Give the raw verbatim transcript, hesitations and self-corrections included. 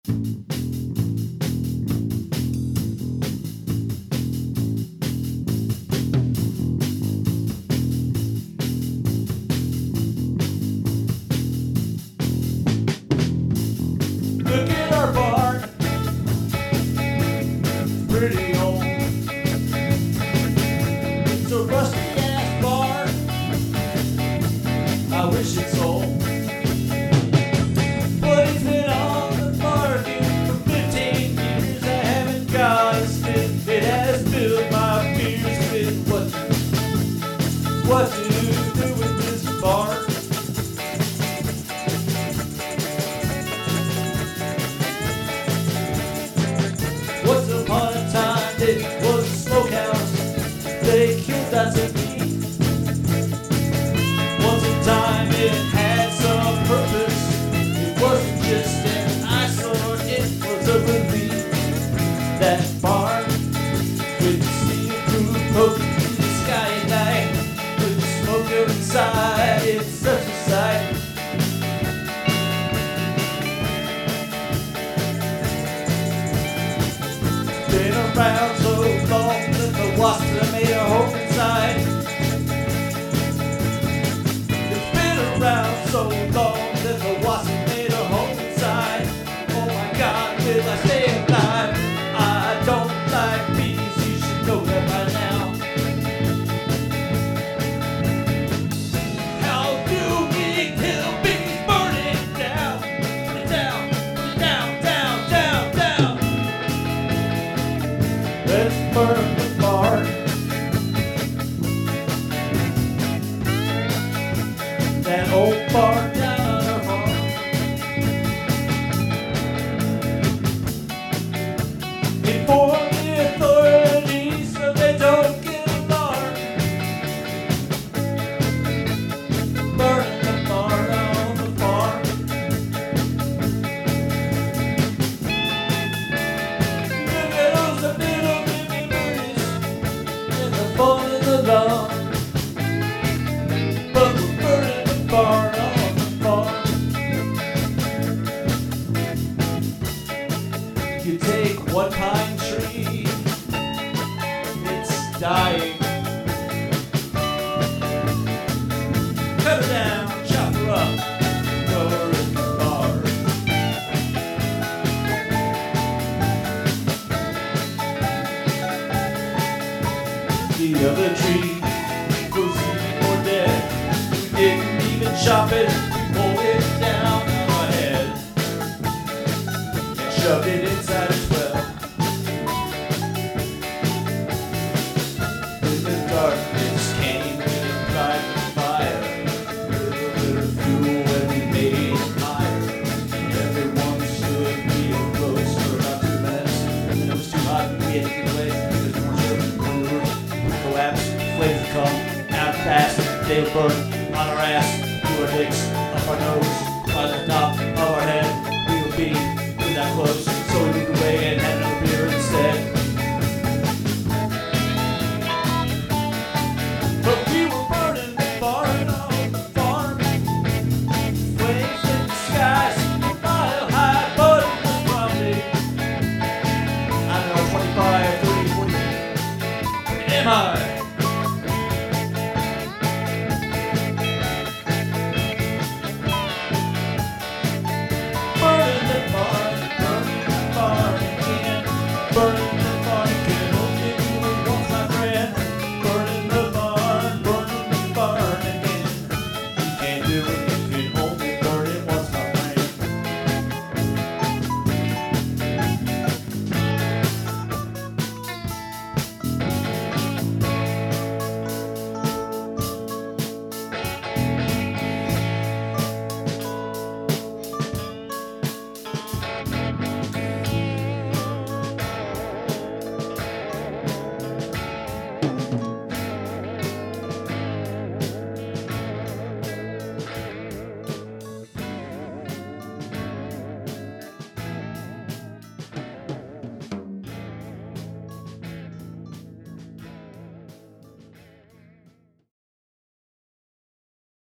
Look at our bar, pretty old. It's a rusty ass bar, I wish it sold. But it's been on the market for fifteen years. I haven't got a sniff. It has filled my fears with what, what to do with this bar. Once upon a time, it was a smokehouse. They killed lots of meat. Once a time, it had some purpose. It wasn't just an eyesore, it was a relief. That bar, with the steel-proof poking through the sky at night, with the smoke inside, it's such a sight. Been around so long that the wasps have made a hole inside. It's been around so long that the wasps have made a hole inside. Oh my God, will I stay alive? I don't like bees, you should know that by now. How do we kill bees? Burn it down, burn it down, burn it down, down, down, down. Let's burn the bar. That old bar down on our farm. Inform the authorities so they don't get alarmed. Burn the bar on the farm. Look at those little baby birdies in the fall in the lawn. But we're burning the bar on the farm. You take one pine tree, it's dying. Cut her down, chop her up, throw her in the bar. The other tree was even more dead. We didn't even chop it, we pulled it down on our head and shoved it inside as well. In the darkness came and light the fire, with a little fuel and we made it higher. Everyone stood real close for about two minutes, and then it was too hot and we had to get away because we weren't sure when we were collapse. Flames would come out fast, they would burn on our ass, through our dicks, up our nose.